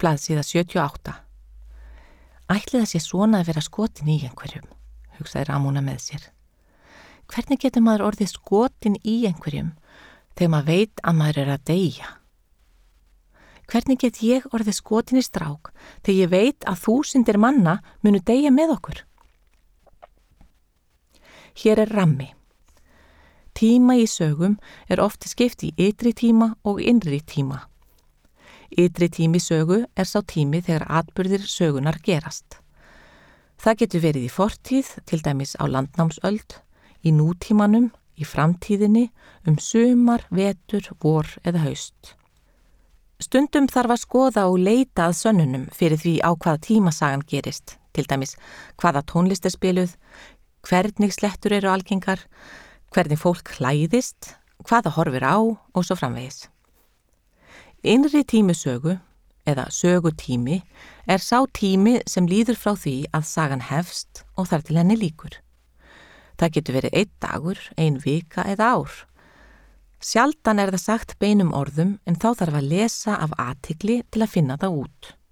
blaðsíða 78. Ætli það sé svona að vera skotin í einhverjum, hugsaði Ramóna með sér. Hvernig getur maður orðið skotin í einhverjum þegar maður veit að maður að deyja? Hvernig get ég orðið skotin í strák þegar ég veit að þúsundir manna munu deyja með okkur? Hér rammi. Tíma í sögum oft skipt í ytri tíma og innri tíma. Ytri tími sögu sá tími þegar atburðir sögunar gerast. Það getur verið í fortíð, til dæmis á landnámsöld, í nútímanum, í framtíðinni, sumar, vetur, vor eða haust. Stundum þarf að skoða og leita að sönnunum fyrir því á hvaða tímasagan gerist, til dæmis hvaða tónlist spiluð, hvernig slettur algengar, hvernig fólk klæðist, hvaða horfir á og svo framvegis. Innri tími sögu, eða sögutími, sá tími sem líður frá því að sagan hefst og þar til henni lýkur. Það getur verið 1 dagur, 1 vika eða ár. Sjaldan það sagt beinum orðum en þá þarf að lesa af athygli til að finna það út.